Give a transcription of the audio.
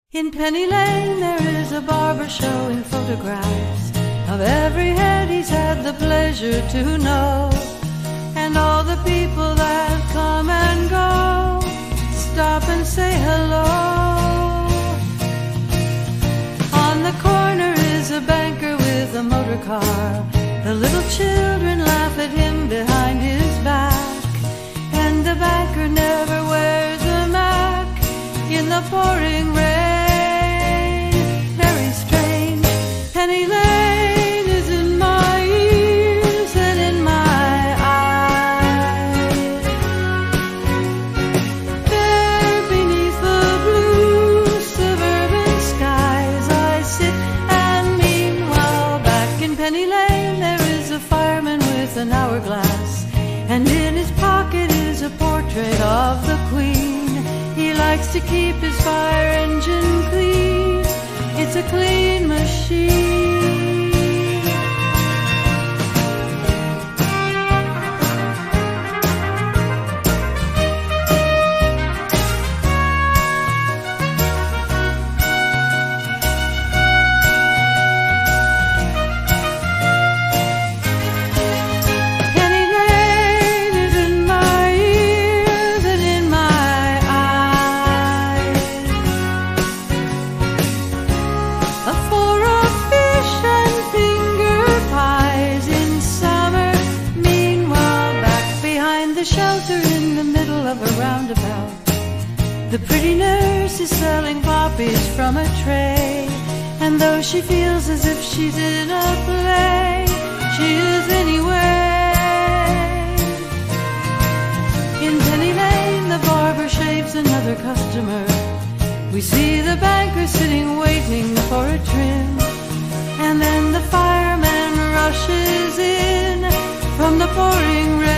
In Penny Lane there is a barber showing photographs of every head he's had the pleasure to know, and all the people that come and go stop and say hello. On the corner is a banker with a motor car. The little children laugh at him behind his back, and the banker never wears a mac in the pouring rain. Very strange. Penny Lane is in my ears and in my eyes. There beneath the blue suburban skies I sit, and meanwhile back in Penny Lane there is a fireman with an hourglass, and in his pocket is a portrait of the Queen. He likes to keep his fire engine clean. It's a clean machine. Shelter in the middle of a roundabout, the pretty nurse is selling poppies from a tray, and though she feels as if she's in a play, she is anyway. In Penny Lane the barber shaves another customer. We see the banker sitting waiting for a trim, and then the fireman rushes in from the pouring rain.